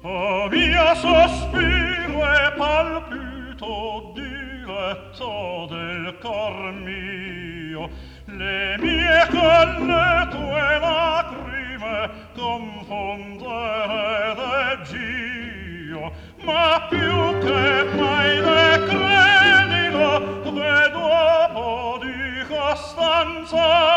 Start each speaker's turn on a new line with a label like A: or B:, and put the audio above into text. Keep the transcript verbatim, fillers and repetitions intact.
A: Oh mio sospiro e palpito diretto del cor mio, le mie con le tue lacrime confondere degg'io, ma più che mai le credilo, che dopo di costanza